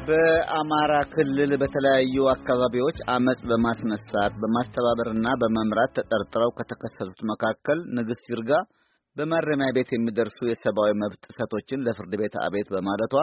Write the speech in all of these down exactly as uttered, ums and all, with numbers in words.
በአማራ ክልል በተለያዩ አካባቢዎች አመጽ በማስነሳት በማስተባበርና በመምራት ተጠርጥረው ከተከሰሱት መካከል ንግስት ይርጋ በማረሚያ ቤት የሚደርሱ የሰብአዊ መብት ጥሰቶችን ለፍርድ ቤት አቤት በማለቷ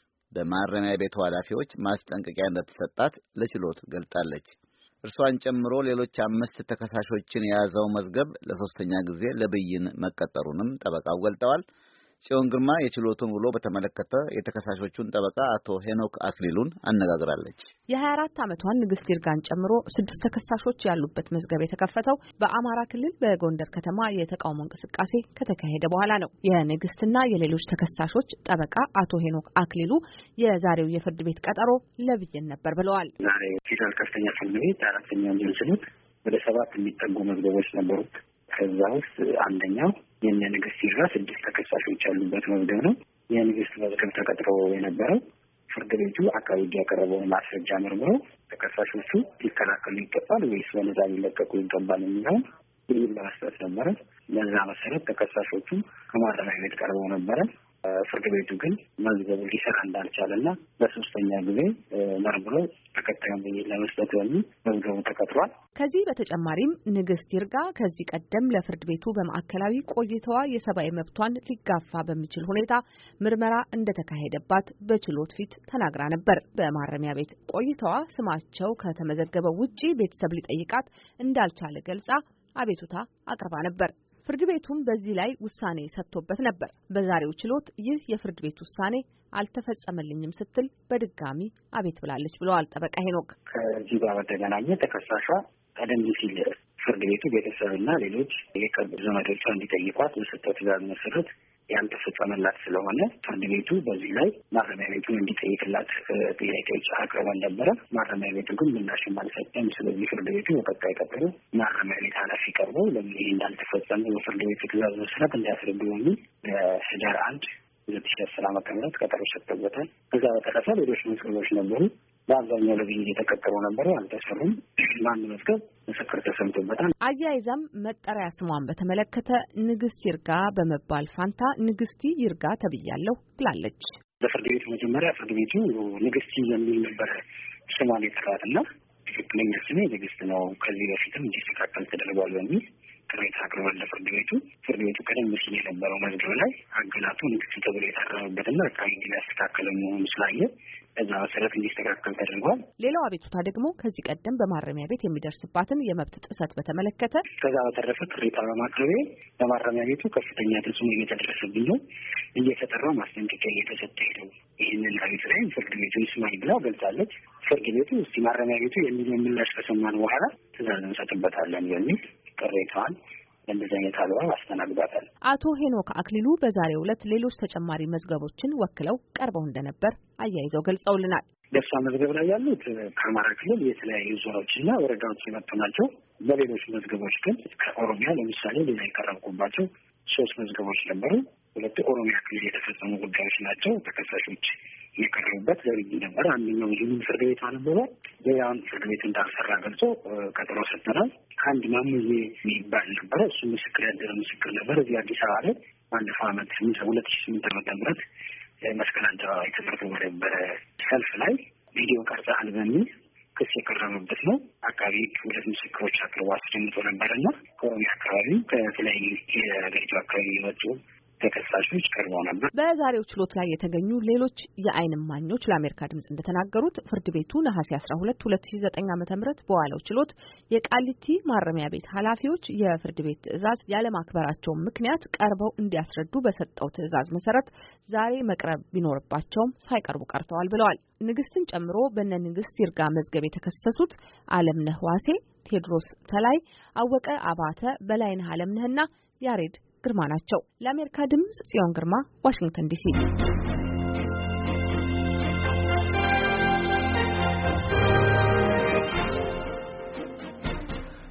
በማረሚያ ቤት ኃላፊዎች ማስጠንቀቂያ እንደተሰጣት ለችሎት ገልጣለች። እርሷን ጨምሮ ሌሎች አምስት ተከሳሾችን የያዘው መዝገብ ለሶስተኛ ጊዜ ለብይን መቀጠሩንም ጠበቃው ገልጠዋል። ጽዮን ግርማ የችሎቱን ውሎ በተመለከተ የተከሳሾቹን ጠበቃ አቶ ሄኖክ አክሊሉን አነጋግራለች። የ24 ዓመቷን ንግስት ይርጋን ጨምሮ ስድስት ተከሳሾች ያሉበት መዝገብ የተከፈተው በአማራ ክልል በጎንደር ከተማ የተቃውሞ እንቅስቃሴ ከተካሄደ በኋላ ነው። የንግስትና የሌሎች ተከሳሾች ጠበቃ አቶ ሄኖክ አክሊሉ የዛሬው የፍርድ ቤት ቀጠሮ ለብይን ነበር ብለዋል። ዛሬ ፌዴራል ከፍተኛ ፍርድ ቤት አራተኛ ወንጀል ችሎት ወደ ሰባት የሚጠጉ መዝገቦች ነበሩት። ከዛ ውስጥ አንደኛው የንግስት ይርጋ ስድስት ተከሳሾች ያሉበት መዝገብ ነው። የንግስት መዝገብ ተቀጥሮ የነበረው ፍርድ ቤቱ አቃቤ ሕግ ያቀረበውን ማስረጃ መርምሮ ተከሳሾቹ ሊከላከሉ ይገባል ወይስ በነፃ ሊለቀቁ ይገባል የሚለውን ብይን ለመስጠት ነበረ። በዛ መሰረት ተከሳሾቹ ከማረሚያ ቤት ቀርበው ነበረ። ፍርድ ቤቱ ግን መዝገቡ ሊሰራ እንዳልቻለና በሶስተኛ ጊዜ መርምሮ ተከታዩን ብይን ለመስጠት በሚል መዝገቡ ተቀጥሯል። ከዚህ በተጨማሪም ንግስት ይርጋ ከዚህ ቀደም ለፍርድ ቤቱ በማዕከላዊ ቆይታዋ የሰብአዊ መብቷን ሊጋፋ በሚችል ሁኔታ ምርመራ እንደተካሄደባት በችሎት ፊት ተናግራ ነበር። በማረሚያ ቤት ቆይታዋ ስማቸው ከተመዘገበው ውጪ ቤተሰብ ሊጠይቃት እንዳልቻለ ገልጻ አቤቱታ አቅርባ ነበር። ፍርድ ቤቱም በዚህ ላይ ውሳኔ ሰጥቶበት ነበር። በዛሬው ችሎት ይህ የፍርድ ቤት ውሳኔ አልተፈጸመልኝም ስትል በድጋሚ አቤት ብላለች ብለዋል ጠበቃ ሄኖክ። ከዚህ ጋር በተገናኘ ተከሳሿ ቀደም ሲል ፍርድ ቤቱ ቤተሰብና ሌሎች የቅርብ ዘመዶቿ እንዲጠይቋት በሰጠው ትዕዛዝ መሰረት ያልተፈጸመላት ስለሆነ ፍርድ ቤቱ በዚህ ላይ ማረሚያ ቤቱን እንዲጠይቅላት ጥያቄዎች አቅርበን ነበረ። ማረሚያ ቤቱ ግን ምላሽም አልሰጠም። ስለዚህ ፍርድ ቤቱ በቀጣይ ቀጠሮ ማረሚያ ቤት ኃላፊ ቀርበው ለምን ይሄ እንዳልተፈጸመ በፍርድ ቤቱ ትዕዛዝ መሰረት እንዲያስረዱ በሚል በህዳር አንድ ሁለት ሺህ አስር ዓመተ ምህረት ቀጠሮ ሰጥቶበታል። ከዛ በተረፈ ሌሎች መዝገቦች ነበሩ። በአብዛኛው ለብይን የተቀጠሩ ነበሩ፣ አልተሰሩም። በአንድ መዝገብ ምስክር ተሰምቶበታል። አያይዛም መጠሪያ ስሟን በተመለከተ ንግስት ይርጋ በመባል ፋንታ ንግስቲ ይርጋ ተብያለሁ ብላለች። በፍርድ ቤቱ መጀመሪያ ፍርድ ቤቱ ንግስቲ የሚል ነበር ስሟን የጠራትና ትክክለኛ ስሜ ንግስት ነው፣ ከዚህ በፊትም እንዲስተካከል ተደርጓል በሚል ቅሬታ አቅርቧል ለፍርድ ቤቱ። ፍርድ ቤቱ ቀደም ሲል የነበረው መዝገብ ላይ አገላቱ ንግስት ተብሎ የታረመበትና አካባቢ እንዲያስተካከለ መሆኑ ስላየ እዛ መሰረት እንዲስተካከል ተደርጓል። ሌላው አቤቱታ ደግሞ ከዚህ ቀደም በማረሚያ ቤት የሚደርስባትን የመብት ጥሰት በተመለከተ ከዛ በተረፈ ቅሬታ በማቅረቤ በማረሚያ ቤቱ ከፍተኛ ተጽዕኖ እየተደረሰብኝ ነው፣ እየተጠራው ማስጠንቀቂያ እየተሰጠ ሄደው ይህንን አቤት ላይ ፍርድ ቤቱ ይስማኝ ብላ ገልጻለች። ፍርድ ቤቱ እስቲ ማረሚያ ቤቱ የሚለውን ምላሽ ከሰማን በኋላ ትዕዛዝ እንሰጥበታለን የሚል ቅሬታዋን እንደዚህ አይነት አልባ አስተናግዷታል። አቶ ሄኖክ አክሊሉ በዛሬው ዕለት ሌሎች ተጨማሪ መዝገቦችን ወክለው ቀርበው እንደነበር አያይዘው ገልጸውልናል። በሷ መዝገብ ላይ ያሉት ከአማራ ክልል የተለያዩ ዞኖችና ወረዳዎች የመጡ ናቸው። በሌሎች መዝገቦች ግን ከኦሮሚያ ለምሳሌ ሌላ የቀረብኩባቸው ሶስት መዝገቦች ነበሩ። ሁለቱ ኦሮሚያ ክልል የተፈጸሙ ጉዳዮች ናቸው። ተከሳሾች የቀረቡበት ለብይን ነበር። አንደኛው ይህንን ፍርድ ቤት አነበበ፣ ሌላውን ፍርድ ቤት እንዳልሰራ ገልጾ ቀጠሮ ሰጥተናል። አንድ ማሙዬ የሚባል ነበረ። እሱ ምስክር ያደረ ምስክር ነበር። እዚህ አዲስ አበባ ላይ ባለፈው ዓመት ሁለት ሺህ ስምንት ዓመተ ምህረት መስቀል አደባባይ ተጠርቶ በነበረ ሰልፍ ላይ ቪዲዮ ቀርጸሃል በሚል ክስ የቀረበበት ነው። አካባቢ ሁለት ምስክሮች አቅርቦ አስደምጦ ነበርና ከኦሮሚያ አካባቢ ከተለያዩ የሀገሪቱ አካባቢ የመጡ ተከሳሾች ቀርበው ነበር። በዛሬው ችሎት ላይ የተገኙ ሌሎች የዓይን እማኞች ለአሜሪካ ድምጽ እንደተናገሩት ፍርድ ቤቱ ነሐሴ አስራ ሁለት ሁለት ሺህ ዘጠኝ ዓመተ ምህረት በዋለው ችሎት የቃሊቲ ማረሚያ ቤት ኃላፊዎች የፍርድ ቤት ትዕዛዝ ያለማክበራቸው ምክንያት ቀርበው እንዲያስረዱ በሰጠው ትዕዛዝ መሰረት ዛሬ መቅረብ ቢኖርባቸውም ሳይቀርቡ ቀርተዋል ብለዋል። ንግስትን ጨምሮ በእነ ንግስት ይርጋ መዝገብ የተከሰሱት አለምነህ ዋሴ፣ ቴዎድሮስ ተላይ፣ አወቀ አባተ፣ በላይነህ አለምነህና ያሬድ ግርማ ናቸው። ለአሜሪካ ድምጽ ጽዮን ግርማ ዋሽንግተን ዲሲ